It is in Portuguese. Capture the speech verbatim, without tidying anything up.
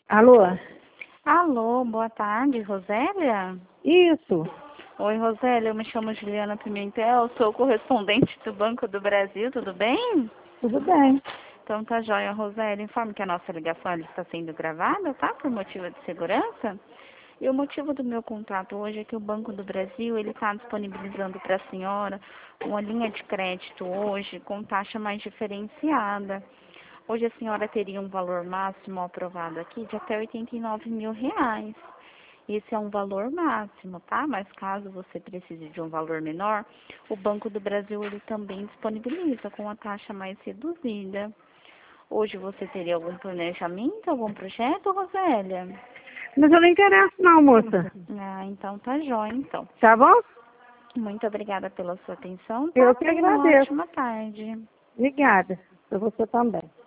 Alô? Alô, boa tarde, Rosélia? Isso. Oi, Rosélia, eu me chamo Juliana Pimentel, sou correspondente do Banco do Brasil, tudo bem? Tudo bem. Então tá joia, Rosélia. Informe que a nossa ligação ela está sendo gravada, tá? Por motivo de segurança. E o motivo do meu contato hoje é que o Banco do Brasil ele está disponibilizando para a senhora uma linha de crédito hoje com taxa mais diferenciada. Hoje a senhora teria um valor máximo aprovado aqui de até oitenta e nove mil reais. Esse é um valor máximo, tá? Mas caso você precise de um valor menor, o Banco do Brasil ele também disponibiliza com a taxa mais reduzida. Hoje você teria algum planejamento, algum projeto, Rosélia? Mas eu não interesso não, moça. Ah, então tá jóia, então. Tá bom? Muito obrigada pela sua atenção, tá? Eu que Tenha uma agradeço. ótima tarde. Obrigada. Pra você também.